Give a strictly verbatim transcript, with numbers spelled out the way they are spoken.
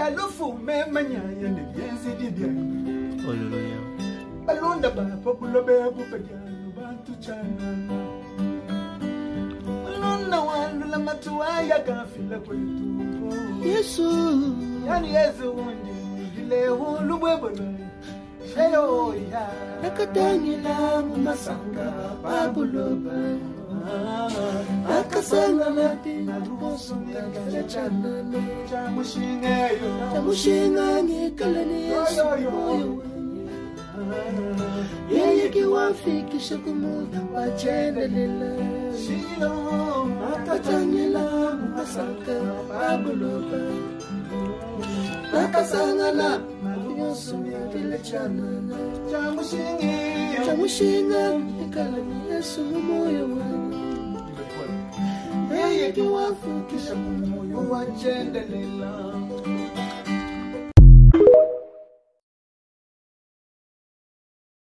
Alufu me manya yende yensi dibia. Hallelujah. Alunda ba populo be bupediano bantu chana. Alunda wandu la matuaya kafila kwetu. Yesu. Yani Yesu wundi dile hulu bwebolo. Sheyo ya. Nakatangi la masanga babuloba. Akasanga mati narusunga kachana. Chamushinga yo. Chamushinga ni kalani Yesu. Yeye kiwafikisha kumuda wachendelela. Shilo. Nakatangi la masanga babuloba. Akasanga na narusunga kachana. Chamushinga. Chamushinga ni kalani Yesu moyo wangu. Yeye kiwafikisha kumuda Wachendelela.